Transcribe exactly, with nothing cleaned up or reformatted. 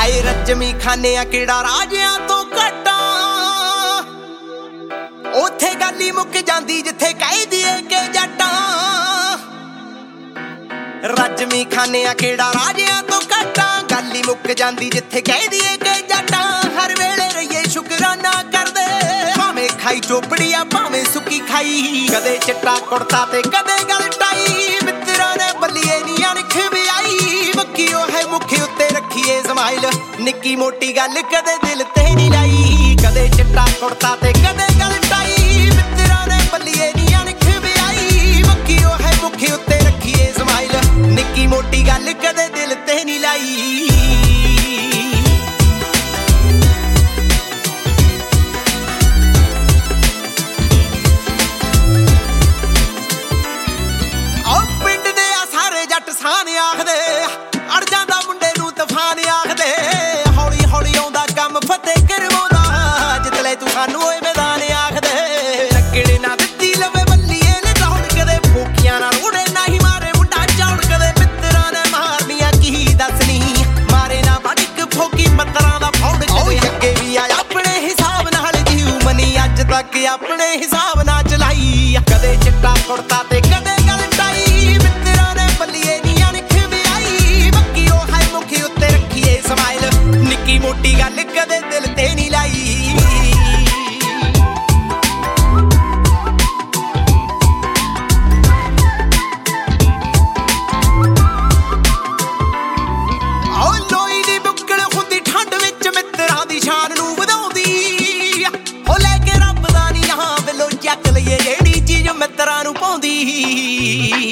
ਹਾਏ ਰੱਜਵੀਂ ਖਾਨੇ ਆ ਕਿਹੜਾ ਰਾਜਿਆਂ ਤੋਂ ਘਟਾ ਉੱਥੇ ਗੱਲ ਹੀ ਮੁੱਕ ਜਾਂਦੀ ਜਿੱਥੇ ਕਹਿ ਦੀਏ ਕਿ ਜੱਟਾਂ ਰੱਜਵੀਂ ਖਾਨੇ ਆ ਕਿਹੜਾ ਰਾਜਿਆਂ ਤੋਂ ਘਟਾ ਗੱਲ ਹੀ ਮੁੱਕ ਜਾਂਦੀ ਜਿੱਥੇ ਕਹਿ ਦੀਏ ਕਿ ਜੱਟਾਂ ਹਰ ਵੇਲੇ ਰਹੀਏ ਸ਼ੁਕਰਾਨਾ ਕਰਦੇ ਭਾਵੇਂ ਖਾਈ ਚੋਪੜੀਆਂ ਭਾਵੇਂ ਸੁੱਕੀ ਖਾਈ ਕਦੇ ਚਿੱਟਾ ਕੁੜਤਾ ਤੇ ਕਦੇ ਗਲ ਟਾਈ ਮਿੱਤਰਾਂ ਨੇ ਬੱਲੀਏ ਨੀ ਅਣਖ ਵਿਆਈ ਮੱਕੀਓ ਹੈ ਮੁੱਖ ਉੱਤੇ ਰੱਖੀਏ ਸਮਾਈਲ ਨਿੱਕੀ ਮੋਟੀ ਗੱਲ ਕਦੇ ਦਿਲ ਤੇ ਨੀ ਲਾਈ ਕਦੇ ਚਿੱਟਾ ਕੁੜਤਾ ਤੇ ਕਦੇ ਗਲ ਟਾਈ ਮਿੱਤਰਾਂ ਨੇ ਬੱਲੀਏ ਨੀ ਅਣਖ ਵਿਆਈ ਮੱਕੀਓ ਹੈ ਮੁੱਖ ਉੱਤੇ ਰੱਖੀਏ ਸਮਾਈਲ ਨਿੱਕੀ ਮੋਟੀ ਗੱਲ ਕਦੇ ਦਿਲ ਤੇ ਨੀ ਲਾਈ ਸਾਨ ਆਖਦੇ ਅੜ ਜਾਂਦਾ ਮੁੰਡੇ ਨੂੰ ਤੂਫਾਨ ਆਖਦੇ ਹੌਲੀ ਹੌਲੀ ਆਉਂਦਾ ਕੰਮ ਫਤਿਹ ਕਰਵਾਉਂਦਾ ਜਿੱਤਲੇ ਤੂੰ ਸਾਨੂੰ ਓਏ ਮੈਦਾਨ ਆਖਦੇ ਲੱਕੜੇ ਨਾ ਦਿੱਤੀ ਲਵੇ ਬੱਲੀਏ ਨੇ ਦੌੜ ਕਦੇ ਫੋਕੀਆਂ ਨਾਲ ਉੜੇ ਨਹੀਂ ਮਾਰੇ ਮੁੰਡਾ ਚੌੜ ਕਦੇ ਮਿੱਤਰਾਂ ਨੇ ਮਾਰਨੀਆਂ ਕੀ ਦੱਸਣੀ ਮਾਰੇ ਨਾ ਵੜਕ ਫੋਕੀ ਮੱਤਰਾਂ ਦਾ ਫੌੜ ਕਦੇ ਅੱਗੇ ਵੀ ਆ ਆਪਣੇ ਹਿਸਾਬ ਨਾਲ ਜੀਉ ਮਨੀ ਅੱਜ ਤੱਕ ਆਪਣੇ ਹਿਸਾਬ ਨਾਲ ਚਲਾਈ ਕਦੇ ਚਿੱਟਾ ਕੁੜਤਾ ਤੇ ਕਦੇ ਗਲ ਟਾਈ ਮਿੱਤਰਾਂ ਨੇ ਬੱਲੀਏ ਨਿੱਕੀ ਮੋਟੀ ਗੱਲ ਕਦੇ ਦਿਲ ਤੇ ਨੀ ਲਾਈ ਆਹ ਲੋਈ ਦੀ ਬੁੱਕਲ ਹੁੰਦੀ ਠੰਡ ਵਿੱਚ ਮਿੱਤਰਾਂ ਦੀ ਸ਼ਾਨ ਨੂੰ ਵਧਾਉਂਦੀ ਹੋ ਲੈ ਕੇ ਰੱਬ ਦਾ ਨੀ ਹਾਂ ਬਿੱਲੋ ਚੱਕ ਲਈਏ ਜਿਹੜੀ ਚੀਜ਼ ਮਿੱਤਰਾਂ ਨੂੰ ਪਾਉਂਦੀ